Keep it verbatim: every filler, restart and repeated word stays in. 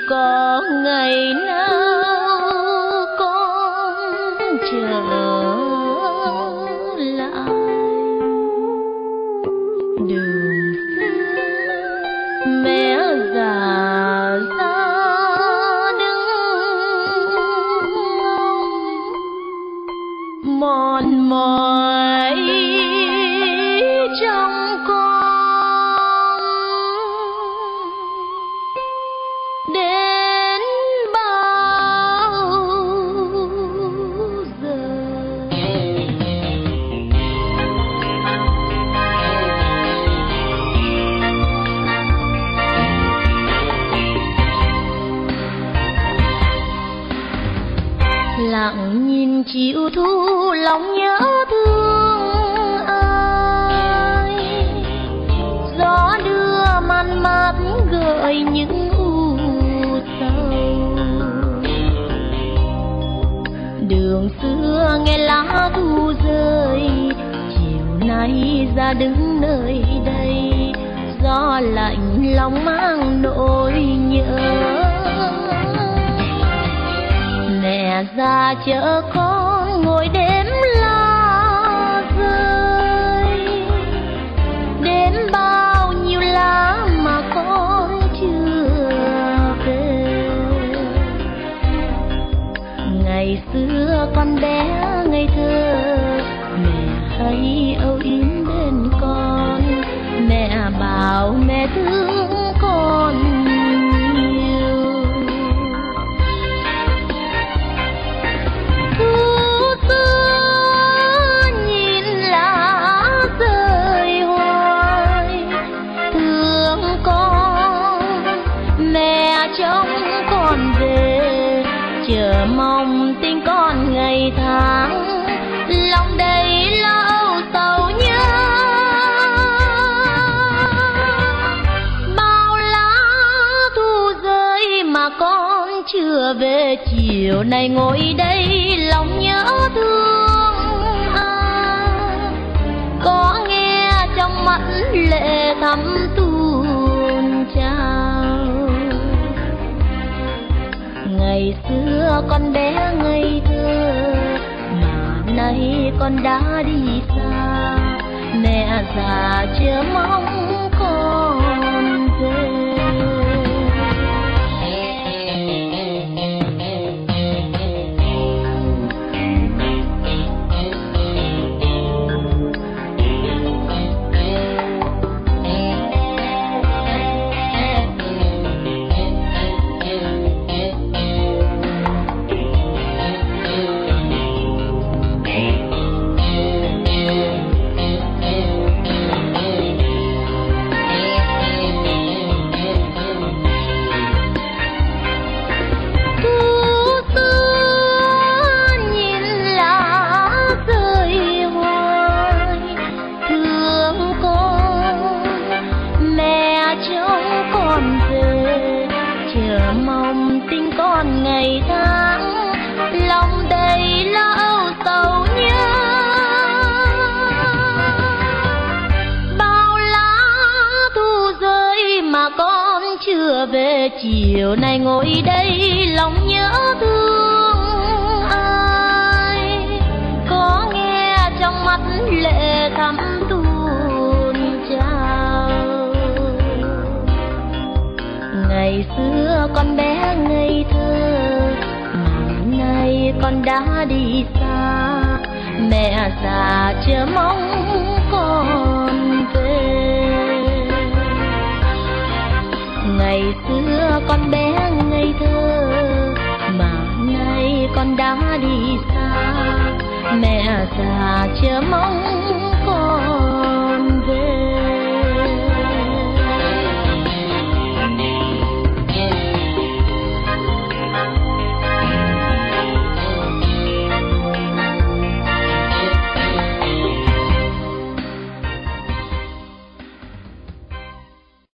có ngày nào con trở lại đường xưa, mẹ già ra đứng mòn mỏi trong con đến bao giờ. Lặng nhìn chiều thu lòng nhớ thương ai, gió đưa man mát gợi những u sầu. Đường xưa nghe lá thu rơi, chiều nay ra đứng nơi đây, gió lạnh lòng mang nỗi nhớ. Mẹ ra chở con ngồi đếm lá rơi, đếm bao nhiêu lá mà con chưa về. Ngày xưa con bé ngây thơ, mẹ hay âu yếm bên con, mẹ bảo mẹ thương con. Chờ mong tin con ngày tháng, lòng đầy lo âu sầu nhớ. Bao lá thu rơi mà con chưa về, chiều nay ngồi đây lòng nhớ thương ai. Có nghe trong mắt lệ thắm tuôn trào. Ngày xưa con bé ngây thơ, mà nay con đã đi xa, mẹ già chờ mong con về. Ngày tháng lòng đầy lo âu sầu nhớ. Bao lá thu rơi mà con chưa về, chiều nay ngồi đây lòng nhớ thương ai. Có nghe trong mắt lệ thắm tuôn trào. Ngày xưa con bé ngây thơ, mà nay con đã đi xa, mẹ già chờ mong con về. Ngày xưa con bé ngây thơ, mà nay con đã đi xa, mẹ già chờ mong con